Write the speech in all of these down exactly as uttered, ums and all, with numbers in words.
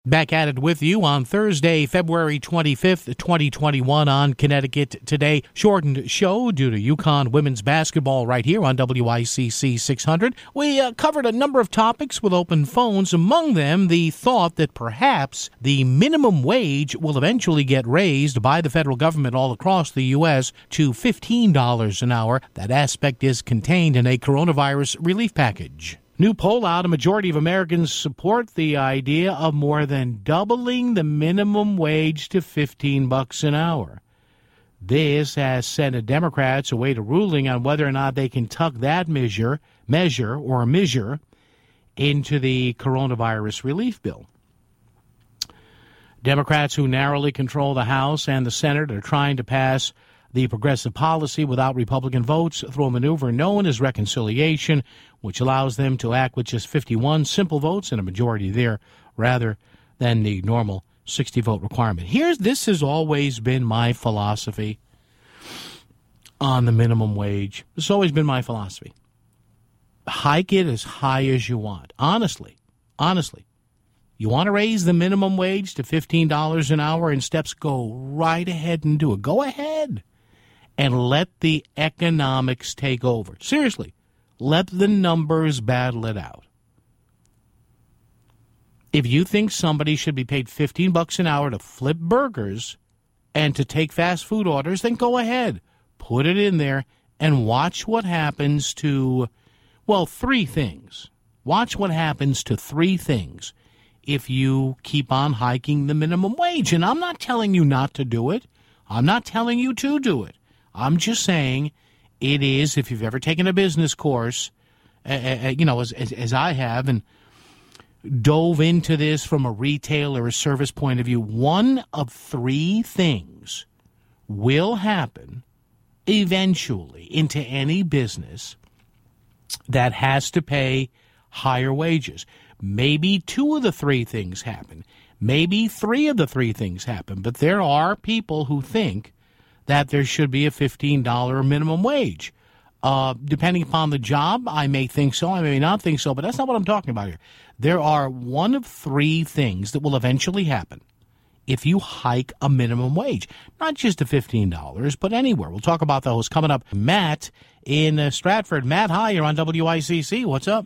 Back at it with you on Thursday, February twenty-fifth, twenty twenty-one on Connecticut Today. Shortened show due to UConn women's basketball right here on W I C C six hundred. We uh, covered a number of topics with open phones, among them the thought that perhaps the minimum wage will eventually get raised by the federal government all across the U S to fifteen dollars an hour. That aspect is contained in a coronavirus relief package. New poll out, a majority of Americans support the idea of more than doubling the minimum wage to fifteen bucks an hour. This has sent Democrats await a ruling on whether or not they can tuck that measure, measure or measure into the coronavirus relief bill. Democrats who narrowly control the House and the Senate are trying to pass the progressive policy without Republican votes through a maneuver known as reconciliation, which allows them to act with just fifty-one simple votes and a majority there rather than the normal sixty-vote requirement. Here's this has always been my philosophy on the minimum wage. It's always been my philosophy. Hike it as high as you want. Honestly, honestly. You want to raise the minimum wage to fifteen dollars an hour and steps, go right ahead and do it. Go ahead. And let the economics take over. Seriously, let the numbers battle it out. If you think somebody should be paid fifteen bucks an hour to flip burgers and to take fast food orders, then go ahead. Put it in there and watch what happens to, well, three things. Watch what happens to three things if you keep on hiking the minimum wage. And I'm not telling you not to do it. I'm not telling you to do it. I'm just saying it is, if you've ever taken a business course, uh, you know, as, as as I have, and dove into this from a retail or a service point of view, one of three things will happen eventually into any business that has to pay higher wages. Maybe two of the three things happen. Maybe three of the three things happen. But there are people who think that there should be a fifteen dollars minimum wage. Uh, depending upon the job, I may think so, I may not think so, but that's not what I'm talking about here. There are one of three things that will eventually happen if you hike a minimum wage. Not just to fifteen dollars, but anywhere. We'll talk about those coming up. Matt in uh, Stratford. Matt, hi, you're on W I C C. What's up?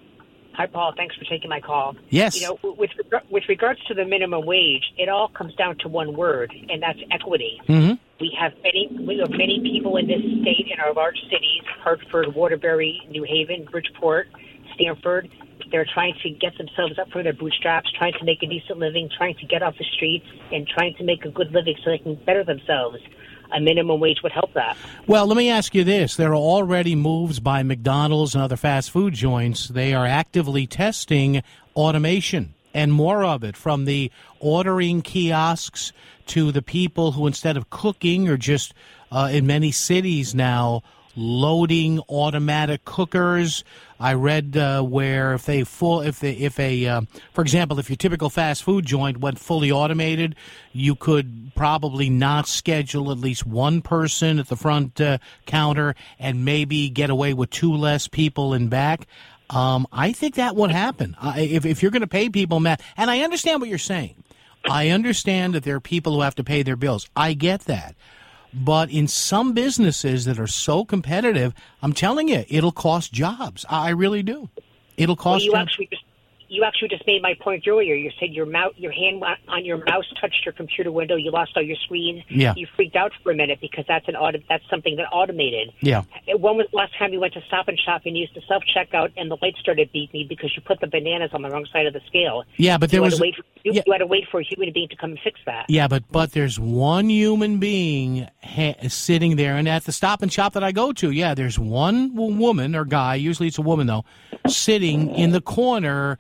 Hi, Paul. Thanks for taking my call. Yes. You know, with with regards to the minimum wage, it all comes down to one word, and that's equity. Mm-hmm. We have many we have many people in this state, in our large cities, Hartford, Waterbury, New Haven, Bridgeport, Stamford. They're trying to get themselves up from their bootstraps, trying to make a decent living, trying to get off the streets, and trying to make a good living so they can better themselves. A minimum wage would help that. Well, let me ask you this. There are already moves by McDonald's and other fast food joints. They are actively testing automation and more of it, from the ordering kiosks to the people who, instead of cooking, are just, uh, in many cities now, loading automatic cookers. I read uh, where if they full if they if a uh, for example, if your typical fast food joint went fully automated, you could probably not schedule at least one person at the front uh, counter and maybe get away with two less people in back. Um, I think that would happen. Uh, if if you're going to pay people, Matt, and I understand what you're saying. I understand that there are people who have to pay their bills. I get that. But in some businesses that are so competitive, I'm telling you, it'll cost jobs. I really do. It'll cost well, you jobs. Actually just, you actually just made my point earlier. You said your mouse, your hand on your mouse touched your computer window. You lost all your screen. Yeah. You freaked out for a minute because that's an auto, that's something that automated. Yeah. When was the last time you went to Stop and Shop and used the self-checkout and the light started beeping because you put the bananas on the wrong side of the scale? Yeah, but there you was... Had to wait for, you, yeah. you had to wait for a human being to come and fix that. Yeah, but but there's one human being ha- sitting there, and at the Stop and Shop that I go to, yeah, there's one woman or guy, usually it's a woman though, sitting in the corner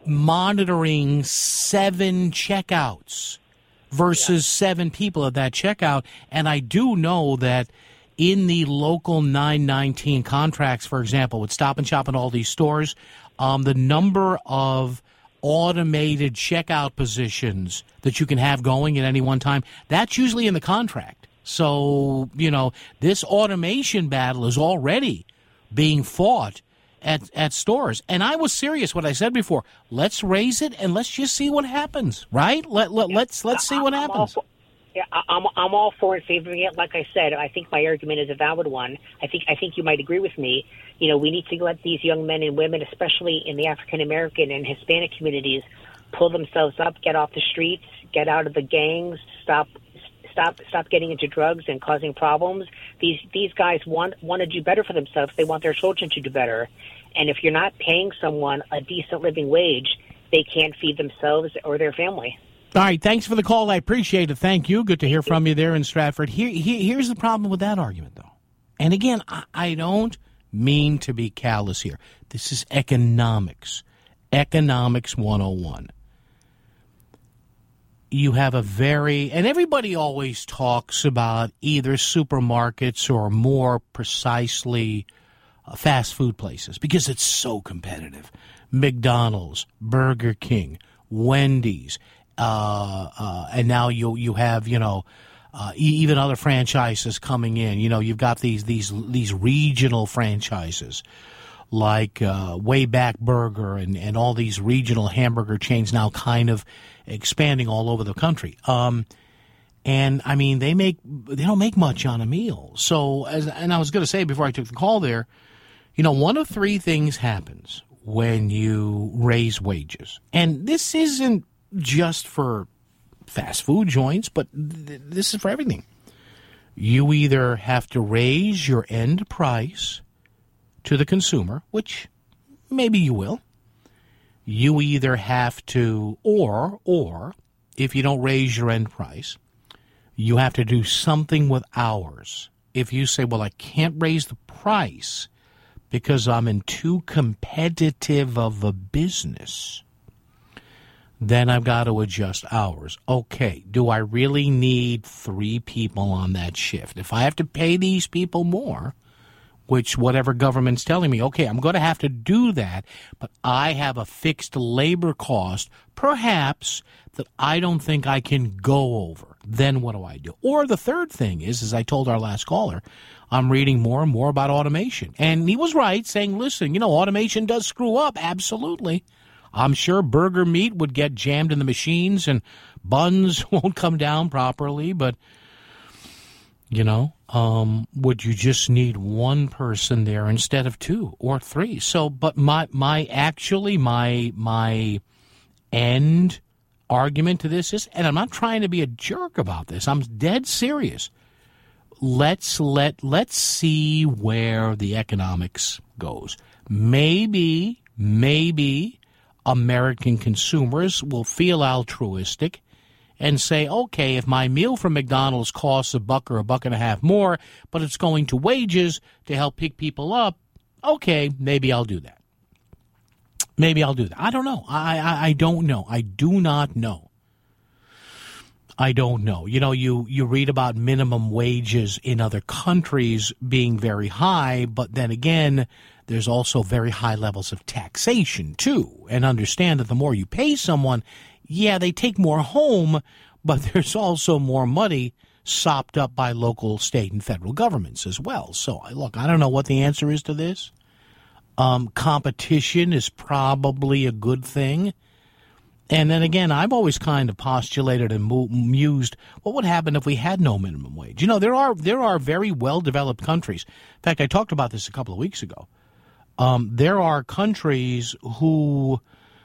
monitoring seven checkouts versus yeah. seven people at that checkout. And I do know that in the local nine nineteen contracts, for example, with Stop and Shop and all these stores, um, the number of automated checkout positions that you can have going at any one time, that's usually in the contract. So, you know, this automation battle is already being fought at, at stores. And I was serious what I said before. Let's raise it and let's just see what happens, right? Let, let, let's let's see what I'm happens. All for, yeah, I'm I'm all for it, favoring it. Like I said, I think my argument is a valid one. I think I think you might agree with me. You know, we need to let these young men and women, especially in the African American and Hispanic communities, pull themselves up, get off the streets, get out of the gangs, stop stop stop getting into drugs and causing problems. These these guys want want to do better for themselves. They want their children to do better. And if you're not paying someone a decent living wage, they can't feed themselves or their family. All right, thanks for the call. I appreciate it. Thank you. Good to hear from you there in Stratford. Here, here here's the problem with that argument, though. And again, I, I don't mean to be callous here. This is economics. Economics one oh one. You have a very, and everybody always talks about either supermarkets or more precisely uh, fast food places because it's so competitive. McDonald's, Burger King, Wendy's, uh, uh, and now you you have, you know, uh, even other franchises coming in. You know, you've got these these these regional franchises like uh, Wayback Burger and, and all these regional hamburger chains now kind of expanding all over the country. Um, and, I mean, they make they don't make much on a meal. So, as and I was going to say before I took the call there, you know, one of three things happens when you raise wages. And this isn't just for fast food joints, but th- this is for everything. You either have to raise your end price to the consumer, which maybe you will. You either have to, or, or, if you don't raise your end price, you have to do something with hours. If you say, well, I can't raise the price because I'm in too competitive of a business, then I've got to adjust hours. Okay, do I really need three people on that shift? If I have to pay these people more, which whatever government's telling me, okay, I'm going to have to do that, but I have a fixed labor cost, perhaps, that I don't think I can go over. Then what do I do? Or the third thing is, as I told our last caller, I'm reading more and more about automation. And he was right, saying, listen, you know, automation does screw up, absolutely. I'm sure burger meat would get jammed in the machines and buns won't come down properly, but, you know, um, would you just need one person there instead of two or three? So, but my, my, actually, my, my end argument to this is, and I'm not trying to be a jerk about this, I'm dead serious. Let's let, let's see where the economics goes. Maybe, maybe American consumers will feel altruistic and say, okay, if my meal from McDonald's costs a buck or a buck and a half more, but it's going to wages to help pick people up, okay, maybe I'll do that. Maybe I'll do that. I don't know. I, I, I don't know. I do not know. I don't know. You know, you, you read about minimum wages in other countries being very high, but then again, there's also very high levels of taxation, too. And understand that the more you pay someone, yeah, they take more home, but there's also more money sopped up by local, state, and federal governments as well. So, look, I don't know what the answer is to this. Um, competition is probably a good thing. And then again, I've always kind of postulated and mused, what would happen if we had no minimum wage? You know, there are there are very well-developed countries. In fact, I talked about this a couple of weeks ago. Um, there are countries who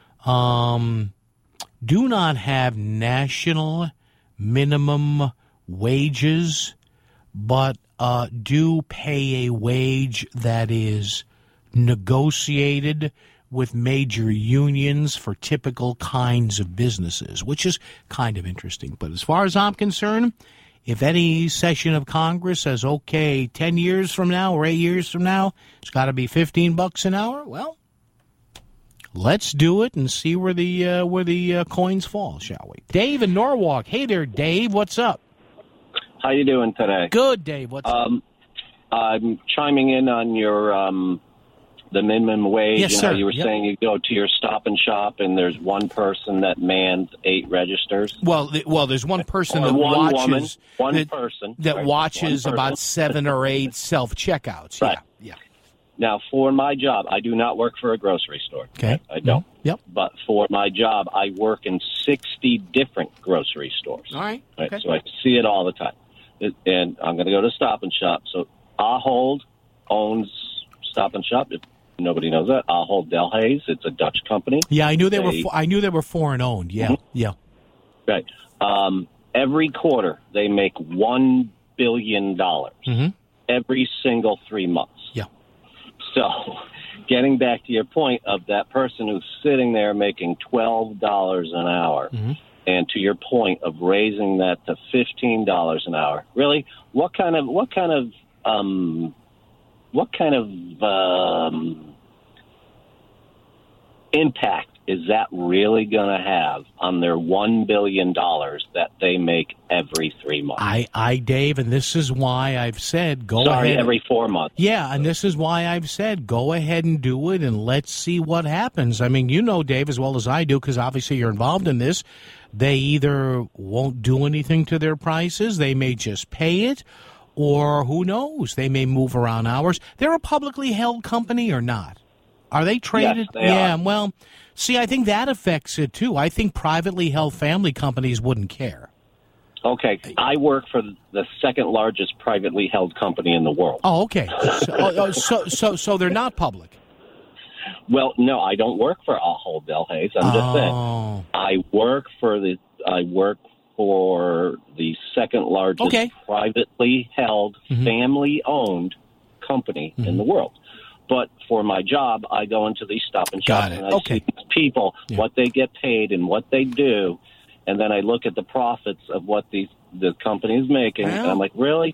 um, do not have national minimum wages, but uh, do pay a wage that is negotiated with major unions for typical kinds of businesses, which is kind of interesting. But as far as I'm concerned, if any session of Congress says, okay, ten years from now or eight years from now, it's got to be fifteen bucks an hour, well, let's do it and see where the uh, where the uh, coins fall, shall we? Dave in Norwalk. Hey there, Dave. What's up? How you doing today? Good, Dave. What's um, up? I'm chiming in on your um, the minimum wage. Yes, and sir. How you were yep. saying you go to your Stop and Shop and there's one person that mans eight registers. Well, th- well, there's one person or that one watches woman, one that, person that right, watches one about seven or eight self checkouts. Right. Yeah, yeah. Now, for my job, I do not work for a grocery store. Okay. I, I don't. Mm-hmm. Yep. But for my job, I work in sixty different grocery stores. All right. Right? Okay. So I see it all the time. It, and I'm going to go to Stop and Shop. So Ahold owns Stop and Shop. If nobody knows that, Ahold Delhaize. It's a Dutch company. Yeah, I knew they, they were. Fo- I knew they were foreign owned. Yeah. Mm-hmm. Yeah. Right. Um, every quarter, they make one billion dollars. Mm-hmm. Every single three months. Yeah. So, getting back to your point of that person who's sitting there making twelve dollars an hour, Mm-hmm. and to your point of raising that to fifteen dollars an hour, really, what kind of what kind of um, what kind of um, impact is that really going to have on their one billion dollars that they make every three months? I, I, Dave, and this is why I've said go Sorry, ahead. every four months. Yeah, and this is why I've said go ahead and do it, and let's see what happens. I mean, you know, Dave, as well as I do, because obviously you're involved in this, they either won't do anything to their prices, they may just pay it, or who knows, they may move around hours. They're a publicly held company or not? Are they traded? Yes, they yeah, are. Well, see, I think that affects it, too. I think privately held family companies wouldn't care. Okay, I work for the second largest privately held company in the world. Oh, okay. So, oh, so, so, so they're not public. Well, no, I don't work for Ahold Delhaize. I'm just Oh. saying, I work for the I work for the second largest Okay. privately held, Mhm. family owned company Mhm. in the world. But for my job, I go into these Stop and Got Shops it. and I Okay. see these people, Yeah. what they get paid and what they do, and then I look at the profits of what these the company is making, and Well, I'm like, really?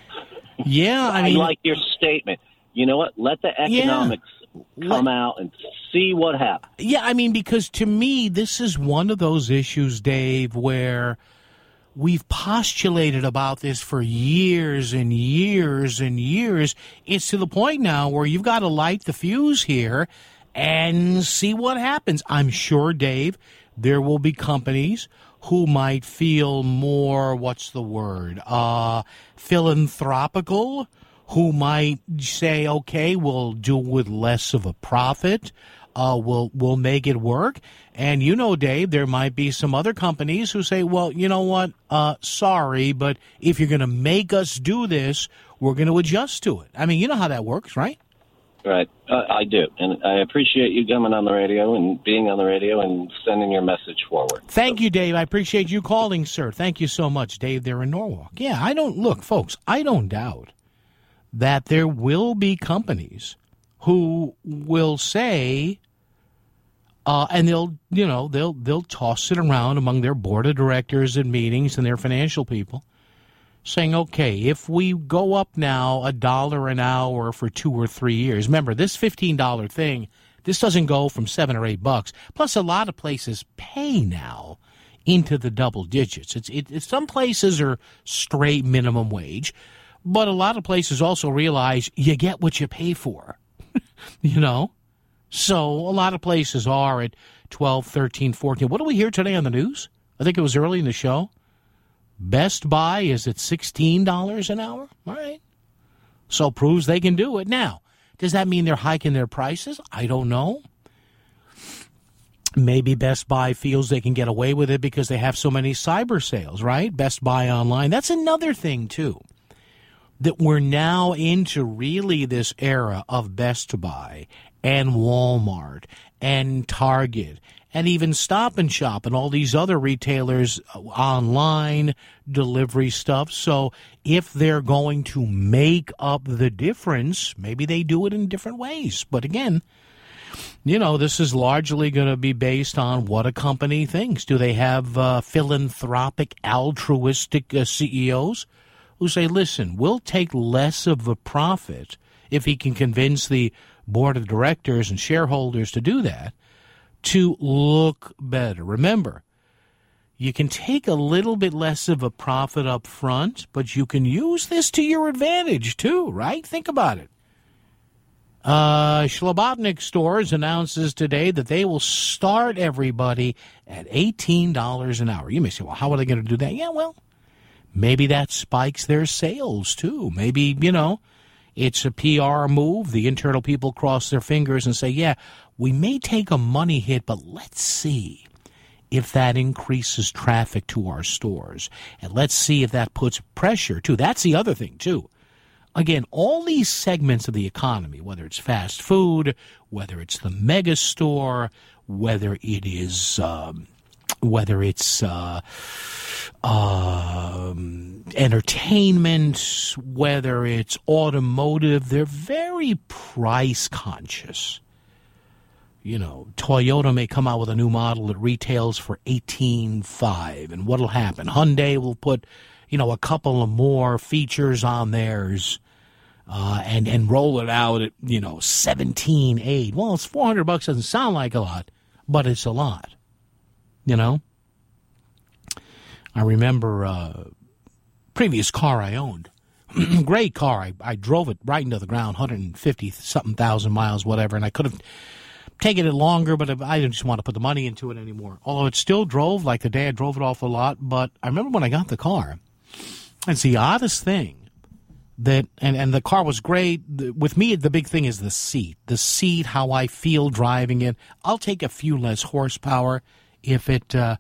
Yeah, I I, mean, like your statement. You know what? Let the economics come out and see what happens. yeah, I mean, because to me, this is one of those issues, Dave, where we've postulated about this for years and years and years. It's to the point now where you've got to light the fuse here and see what happens. I'm sure, Dave, there will be companies who might feel more, what's the word, uh, philanthropical, who might say, okay, we'll do with less of a profit. Uh, we'll, we'll make it work. And you know, Dave, there might be some other companies who say, well, you know what, uh, sorry, but if you're going to make us do this, we're going to adjust to it. I mean, you know how that works, right? Right. Uh, I do. And I appreciate you coming on the radio and being on the radio and sending your message forward. Thank you, Dave. I appreciate you calling, sir. Thank you so much, Dave, there in Norwalk. Yeah, I don't, look, folks, I don't doubt that there will be companies who will say, uh, and they'll, you know, they'll they'll toss it around among their board of directors and meetings and their financial people, saying, okay, if we go up now a dollar an hour for two or three years, remember, this fifteen dollar thing, this doesn't go from seven or eight bucks. Plus, a lot of places pay now into the double digits. It's it, it, some places are straight minimum wage, but a lot of places also realize you get what you pay for, you know? So a lot of places are at twelve, thirteen, fourteen. What do we hear today on the news? I think it was early in the show. Best Buy is at sixteen dollars an hour. All right. So proves they can do it. Now, does that mean they're hiking their prices? I don't know. Maybe Best Buy feels they can get away with it because they have so many cyber sales, right? Best Buy online. That's another thing, too, that we're now into really this era of Best Buy and Walmart and Target and even Stop and Shop and all these other retailers, online delivery stuff. So if they're going to make up the difference, maybe they do it in different ways. But again, you know, this is largely going to be based on what a company thinks. Do they have uh, philanthropic, altruistic uh, C E Os who say, listen, we'll take less of a profit if he can convince the board of directors and shareholders to do that, to look better. Remember, you can take a little bit less of a profit up front, but you can use this to your advantage too, right? Think about it. Uh, Schlabotnik Stores announces today that they will start everybody at eighteen dollars an hour. You may say, well, how are they going to do that? Yeah, well, maybe that spikes their sales too. Maybe, you know, It's a P R move. The internal people cross their fingers and say, yeah, we may take a money hit, but let's see if that increases traffic to our stores. And let's see if that puts pressure, too. That's the other thing, too. Again, all these segments of the economy, whether it's fast food, whether it's the mega store, whether it is, um, whether it's uh, um, entertainment, whether it's automotive, they're very price conscious. You know, Toyota may come out with a new model that retails for eighteen five dollars, and what'll happen? Hyundai will put, you know, a couple of more features on theirs, uh, and and roll it out at, you know, seventeen eight. Well, it's four hundred bucks. Doesn't sound like a lot, but it's a lot. You know, I remember uh, previous car I owned, great car. I I drove it right into the ground, one hundred fifty something thousand miles, whatever, and I could have taken it longer, but I didn't just want to put the money into it anymore. Although it still drove like the day I drove it off the lot. But I remember when I got the car, it's the oddest thing that, and, and the car was great. With me, the big thing is the seat. The seat, how I feel driving it. I'll take a few less horsepower if it uh,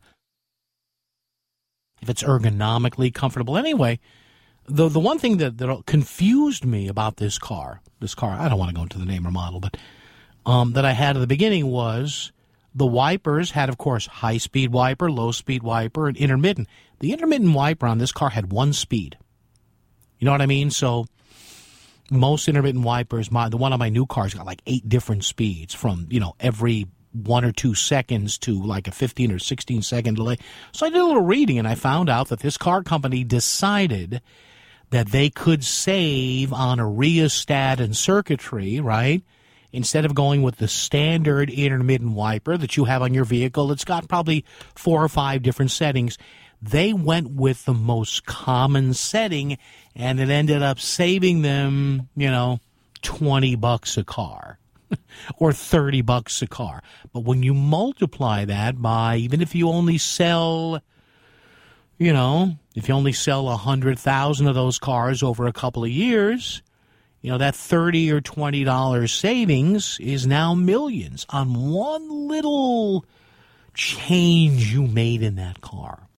if it's ergonomically comfortable. Anyway, the the one thing that, that confused me about this car, this car, I don't want to go into the name or model, but Um, that I had at the beginning was the wipers had, of course, high-speed wiper, low-speed wiper, and intermittent. The intermittent wiper on this car had one speed. You know what I mean? So most intermittent wipers, my the one on my new car's got like eight different speeds from, you know, every one or two seconds to like a fifteen or sixteen second delay. So I did a little reading, and I found out that this car company decided that they could save on a rheostat and circuitry, right? Instead of going with the standard intermittent wiper that you have on your vehicle, it's got probably four or five different settings. They went with the most common setting, and it ended up saving them, you know, twenty bucks a car or thirty bucks a car. But when you multiply that by, even if you only sell, you know, if you only sell one hundred thousand of those cars over a couple of years, you know, that thirty or twenty dollars savings is now millions on one little change you made in that car.